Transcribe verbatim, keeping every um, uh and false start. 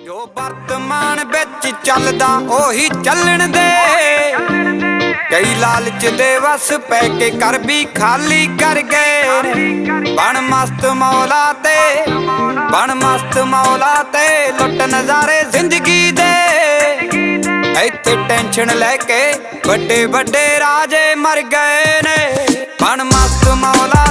ਜੋ ਵਰਤਮਾਨ ਵਿੱਚ ਚੱਲਦਾ ਉਹੀ ਚੱਲਣ ਦੇ। ਕਈ ਲਾਲਚ ਦੇ ਵਸ ਪੈ ਕੇ ਕਰ ਵੀ ਖਾਲੀ ਕਰ ਗਏ ਨੇ। ਬਣ ਮਸਤ ਮੌਲਾ ਤੇ ਬਣ ਮਸਤ ਮੌਲਾ ਤੇ ਲੁੱਟ ਨਜ਼ਾਰੇ ਜ਼ਿੰਦਗੀ ਦੇ। ਇੱਥੇ ਟੈਨਸ਼ਨ ਲੈ ਕੇ ਵੱਡੇ ਵੱਡੇ ਰਾਜੇ ਮਰ ਗਏ ਨੇ। ਬਣ ਮਸਤ ਮੌਲਾ